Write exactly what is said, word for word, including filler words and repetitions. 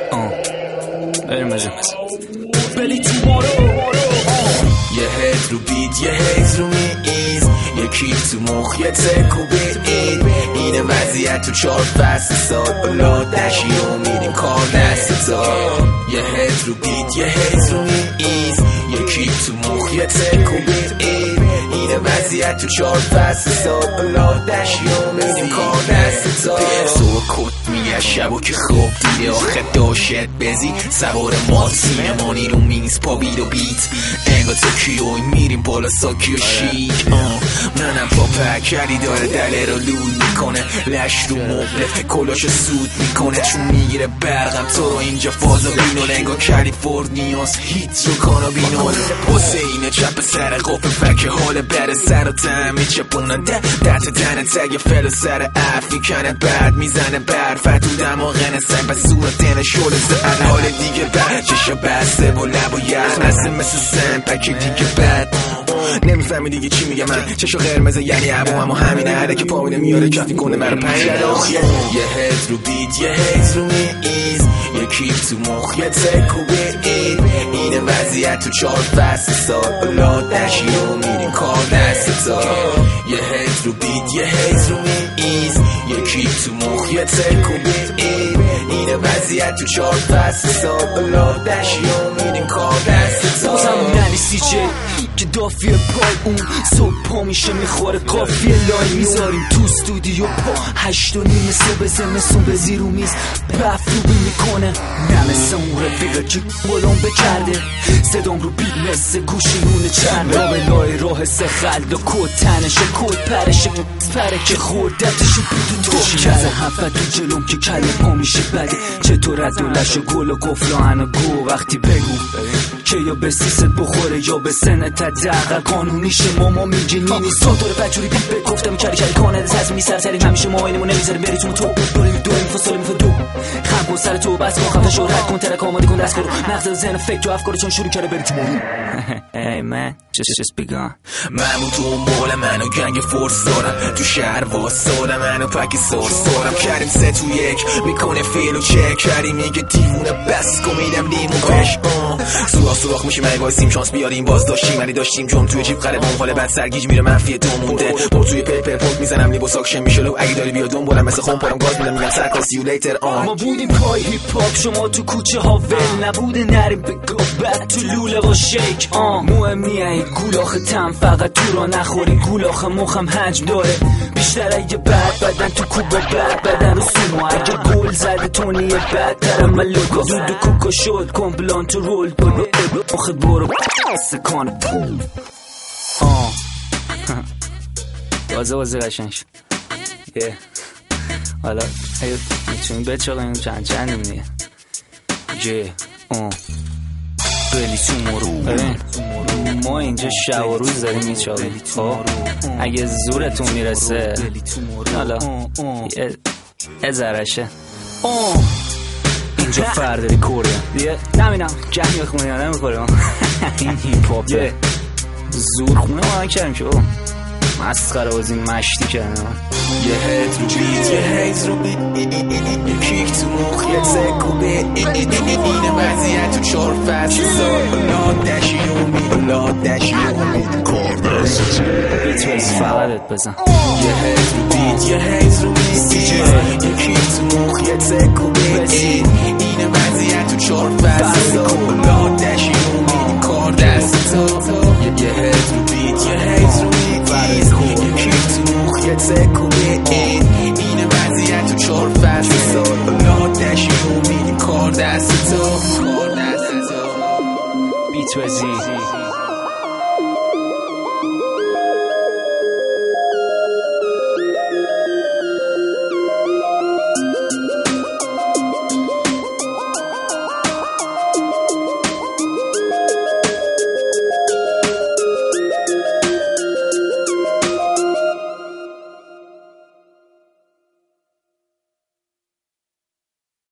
آه بریم بزن بلی تو مارو یه هد رو بیت یه هد رو میز یکی تو مخ یه تکو بید اینه وضعیت تو چار فصل سال بلا دشی و میریم کار نستا یه هد رو بیت یه هد رو میز یکی تو مخ یه تکو بید اینه وضعیت تو چار فصل سال بلا دشی و میریم کار نستا سو کت میگه شبو که خوب دیده آخه داشت بزی سوار ماسینه مانی رو میز پا بید و بیت انگا تو کیوی میریم بالا ساکی و شیک منم با پکری داره دله رو لول میکنه لش رو مبلت کلاشو سود میکنه چون میگیره برقم تو رو اینجا فازا بینو انگا کالیفرنیاس هیت رو کانا بینو حسینه چپ سر قفل فک حال بره سر و تم میچپونن ده ده تا تنه تگ فل سر اف میکنه بعد میزنه برف تو دماغن سن به صورتن شل زهر حال دیگه بعد چشا بسته و لب و یخ نسه مثل سن پک دیگه بعد نمیفهمی دیگه چی میگه من چشو قرمزه یعنی عبو اما همینه هره که پامینه میاره کفی کنه مرا پنج لداخ یه هد رو بیت یه هد رو میز یکی تو مخ یه تکو بید اینه وضعیت تو چار فصل سال بلا دشی و میریم کار نستا یه هد رو بیت یه هد رو میز یکی تو مخ یه تکو بید اینه وضعیت تو چار فصل سال بلا دشی و میریم کار نستا بازم نلی سی جی که دافیه پای اون صبح پا میشه میخوره قافیه لای میذاریم تو استودیو پا هشت و نیم صبح زمستون به زیر و میز بفروبی میکنه نمسه اون رفیقه که بلون بکرده صدام رو بید مثل گوشی نونه چند را به لای راه سه خلد و کود تنشه کود پرشه پره که خوردتشو بیدون دوشی کرده هفت تو جلوم که کله پا میشه بده چطور از دولش و گل و گفلانه گو وقتی بگو که یا به سیست بخوره یا به سنت دقیقا قانونیشه ماما میگه نینی ساتور بجوری بیت به گفتم کاری کاری کانه تصمیمی سرسریم همیشه ما اینمو نمیذاریم بریتون تو دوریم دوریم فاصله میفه دو خم کن سر تو بس کن خفه شو رد کن ترک آماده کن دست کرو مغز ذهن فکر و افکار چون شروع کرده بریتون مارو Hey man, just just begun. من تو مول منو گنگ فورس دارم تو شهر واساده منو پکی سورس دارم کردیم سه تو یک میکنه فیل و چک کردیم میگه دیوونه بس کن میدم لیمو پش سوراخ سوراخ میشیم ای وایسیم شانس بیاریم باز داشتیم ولی داشتیم جون توی جیب قلبم حال بعد سرگیج میره منفی دو مونده با توی پیپر پوت میزنم لیبو ساکشن میشه لو اگه داری بیا دنبالم مثل خون پارم گاز میدم میگم سرکا سی یو لیتر آن ما بودیم پای هیپ هاپ شما تو کوچه ها ول نبوده نریم بگو بعد تو لوله و شیک آن مهم نیه گولاخ تم فقط تو را نخوری گولاخ مخم حجم داره بیشتر اگه بعد بدن تو کوب بعد بدن رو سومو اگه گل زده تونیه بعد ترم ملوکا دودو کوکا شد کمپلان تو رول برو مخت برو سکانه آه بازه بازه قشنگ شد یه حالا اگه میتونیم بچاقیم چند چند میگه جه آه بلی تو مرو ببین ما اینجا شب و روز داریم میچاقیم خب اگه زورتون میرسه حالا یه ذرشه اینجا فرد ریکورده دیگه نمینم جمعی خونه یا نمیخوریم این هیپ هاپه زور خونه ما نکردیم که مسخره بازی مشتی کردم یه هد رو بیت یه هد رو بیت یه کیک تو مخ یه تکو بیت اینه وضعیت تو چار فصل سال بلا دشی و می بلا دشی و می کار دست بیت ویز فقطت بزن یه هد رو بیت یه هد رو بیت یه کیک تو مخ یه تکو بیت اینه وضعیت تو چار فصل سال بلا دشی و می کار دست یه هد رو بیت یه هد رو بیت یکی تو مخ یه تکو بید اینه وضعیت تو چار فصل سال بلا دشی و میدیم کار دست تو بیت وزی